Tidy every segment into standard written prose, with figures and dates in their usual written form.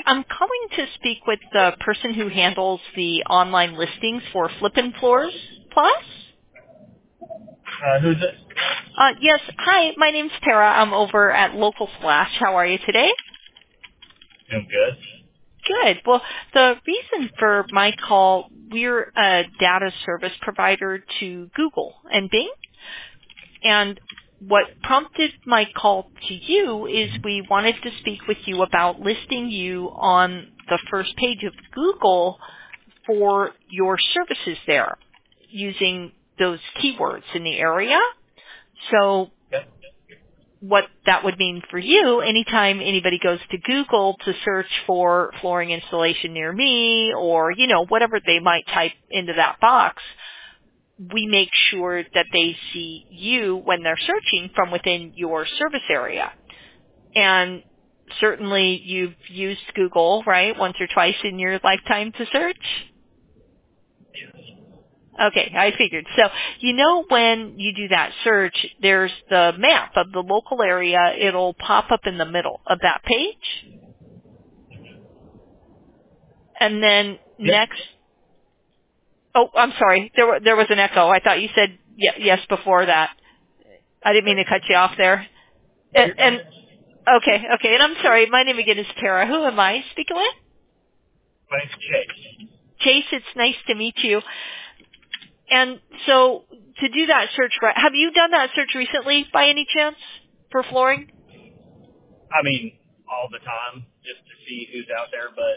I'm calling to speak with the person who handles the online listings for Flippin' Floors Plus. Who's it? Yes. Hi, my name's Tara. I'm over at Local Splash. How are you today? Doing good. Good. Well, the reason for my call, we're a data service provider to Google and Bing. And what prompted my call to you is we wanted to speak with you about listing you on the first page of Google for your services there using those keywords in the area. So Yep. what that would mean for you, anytime anybody goes to Google to search for flooring installation near me or, whatever they might type into that box, we make sure that they see you when they're searching from within your service area. And certainly you've used Google, right, once or twice in your lifetime to search? Yes. Okay, I figured. So, when you do that search, there's the map of the local area. It'll pop up in the middle of that page. And then next, oh, I'm sorry. There was an echo. I thought you said yes before that. I didn't mean to cut you off there. And okay. And I'm sorry. My name again is Tara. Who am I speaking with? My name's Chase. Chase, it's nice to meet you. And so to do that search, have you done that search recently by any chance for flooring? I mean, all the time, just to see who's out there. But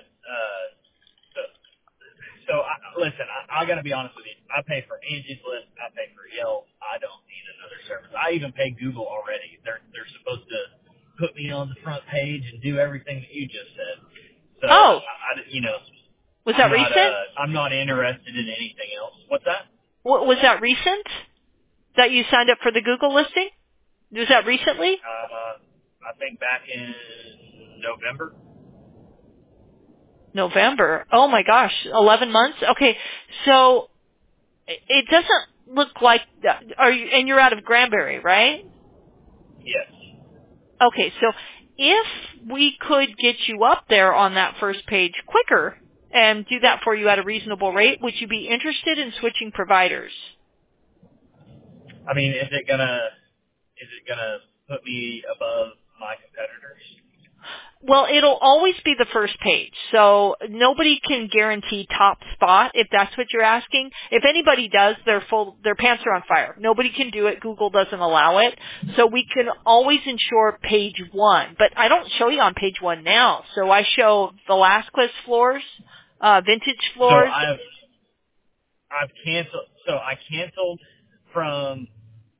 listen, I got to be honest with you. I pay for Angie's List. I pay for Yelp. I don't need another service. I even pay Google already. They're supposed to put me on the front page and do everything that you just said. So, was that recent? I'm not interested in anything else. What's that? Was that recent that you signed up for the Google listing? Was that recently? I think back in November. November. Oh my gosh, 11 months? Okay, so it doesn't look like, and you're out of Granbury, right? Yes. Okay, so if we could get you up there on that first page quicker and do that for you at a reasonable rate, would you be interested in switching providers? I mean, is it gonna put me above my competitors? Well, it'll always be the first page, so nobody can guarantee top spot if that's what you're asking. If anybody does, their pants are on fire. Nobody can do it. Google doesn't allow it. So we can always ensure page one, but I don't show you on page one now. So I show Velasquez floors, vintage floors. So I've canceled. So I canceled from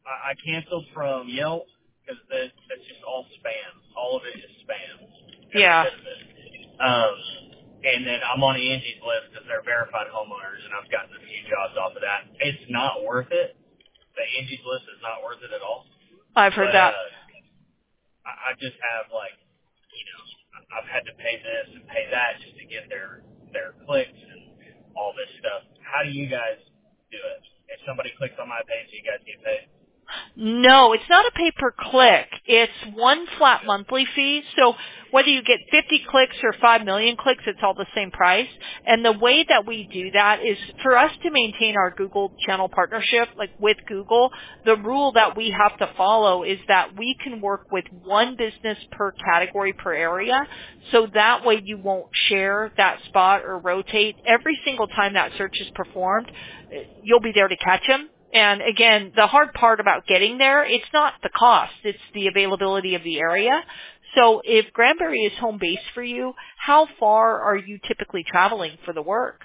Yelp because that's just all spam. All of it is spam. Yeah. And then I'm on Angie's List because they're verified homeowners, and I've gotten a few jobs off of that. It's not worth it. The Angie's List is not worth it at all. I've heard that. I just have I've had to pay this and pay that just to get their clicks and all this stuff. How do you guys do it? If somebody clicks on my page, you guys get paid? No, it's not a pay-per-click. It's one flat monthly fee. So whether you get 50 clicks or 5 million clicks, it's all the same price. And the way that we do that is for us to maintain our Google channel partnership, like with Google, the rule that we have to follow is that we can work with one business per category per area. So that way you won't share that spot or rotate. Every single time that search is performed, you'll be there to catch them. And again, the hard part about getting there, it's not the cost, it's the availability of the area. So if Granbury is home base for you, how far are you typically traveling for the work?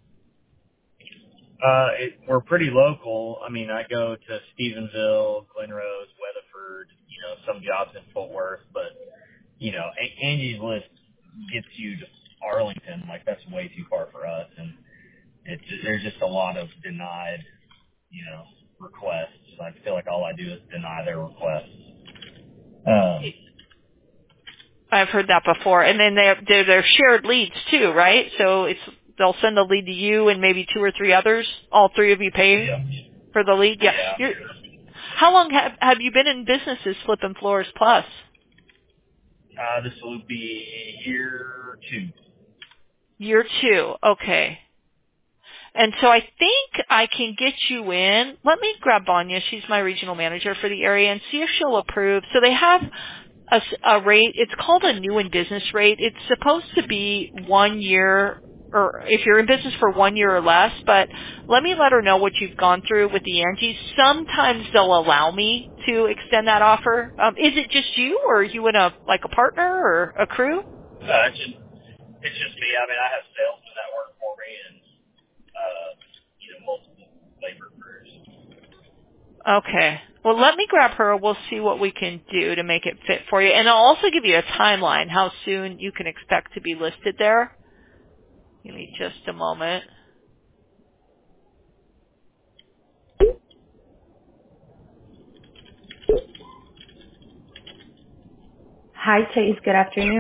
We're pretty local. I mean, I go to Stephenville, Glen Rose, Weatherford, some jobs in Fort Worth, but, Angie's List gets you to Arlington. Like, that's way too far for us. And there's just a lot of denied requests. I feel like all I do is deny their requests. I've heard that before. And then they're shared leads too, right? So they'll send a lead to you and maybe 2 or 3 others. All 3 of you pay for the lead? Yeah. How long have you been in business as Flippin' Floors Plus? This will be year 2. Year 2. Okay. And so I think I can get you in. Let me grab Vanya. She's my regional manager for the area and see if she'll approve. So they have a rate. It's called a new in business rate. It's supposed to be 1 year, or if you're in business for 1 year or less, but let me let her know what you've gone through with the Angie. Sometimes they'll allow me to extend that offer. Is it just you, or are you in a partner or a crew? It's just me. I mean, I have salesmen that work for me and, multiple labor crews. Okay. Well, let me grab her. We'll see what we can do to make it fit for you. And I'll also give you a timeline, how soon you can expect to be listed there. Give me just a moment. Hi, Chase. Good afternoon.